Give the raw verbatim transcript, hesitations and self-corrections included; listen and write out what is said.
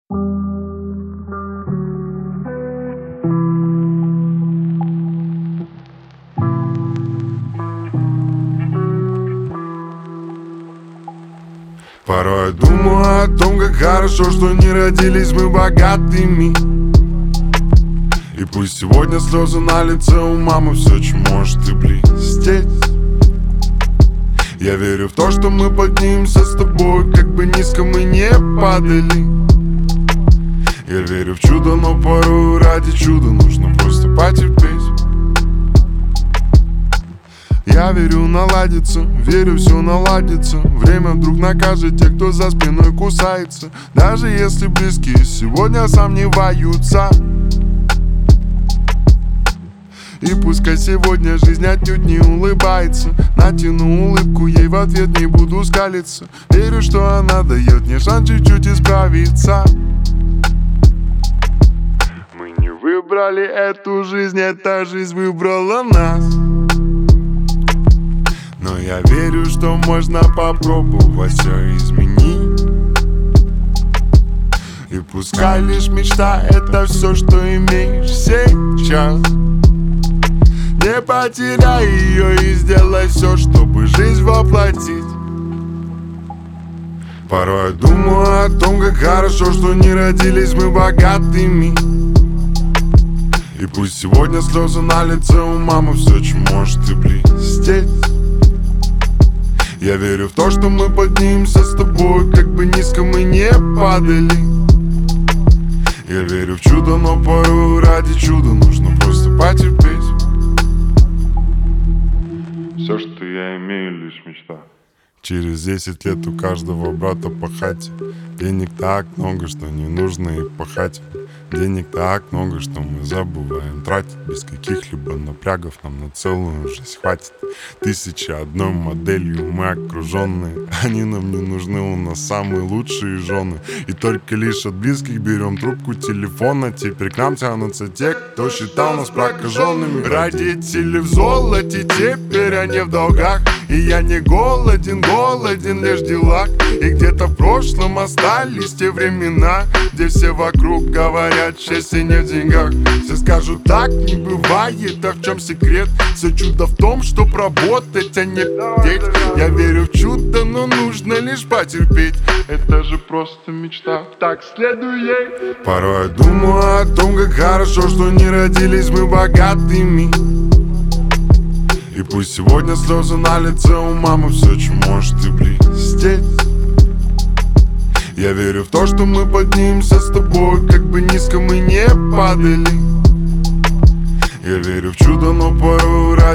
Порой думаю о том, как хорошо, что не родились мы богатыми. И пусть сегодня слезы на лице у мамы, все, чем может и блестеть. Я верю в то, что мы поднимемся с тобой, как бы низко мы не падали. Я верю в чудо, но порой ради чуда нужно просто потерпеть. Я верю, наладится, верю, все наладится. Время вдруг накажет тех, кто за спиной кусается. Даже если близкие сегодня сомневаются. И пускай сегодня жизнь отнюдь не улыбается, натяну улыбку, ей в ответ не буду скалиться. Верю, что она дает мне шанс чуть-чуть исправиться. Мы не выбрали эту жизнь, эта жизнь выбрала нас. Но я верю, что можно попробовать все изменить. И пускай лишь мечта — это все, что имеешь сейчас. Не потеряй ее и сделай все, чтобы жизнь воплотить. Порой думаю о том, как хорошо, что не родились мы богатыми. И пусть сегодня слезы на лице у мамы, все, чем может и блестеть. Я верю в то, что мы поднимемся с тобой, как бы низко мы не падали. Я верю в чудо, но порой ради чуда нужно просто потерпеть. Все, что я имею, лишь мечта. Через десять лет у каждого брата по хате. Денег так много, что не нужно и пахать. Денег так много, что мы забываем тратить. Без каких-либо напрягов нам на целую жизнь хватит. Тысячи одной моделью мы окруженные. Они нам не нужны, у нас самые лучшие жены. И только лишь от близких берем трубку телефона. Теперь к нам тянутся те, кто считал нас прокаженными. Родители в золоте, теперь они в долгах. И я не голоден, голоден лишь в делах. И где-то в прошлом остались те времена, где все вокруг говорят, счастье не в деньгах. Все скажут, так не бывает, а в чем секрет? Все чудо в том, чтоб работать, а не петь. Я верю в чудо, но нужно лишь потерпеть. Это же просто мечта, так следуй ей. Порой я думаю о том, как хорошо, что не родились мы богатыми. И пусть сегодня слезы на лице у мамы, все, чем может и блестеть. Я верю в то, что мы поднимемся с тобой, как бы низко мы не падали. Я верю в чудо, но порой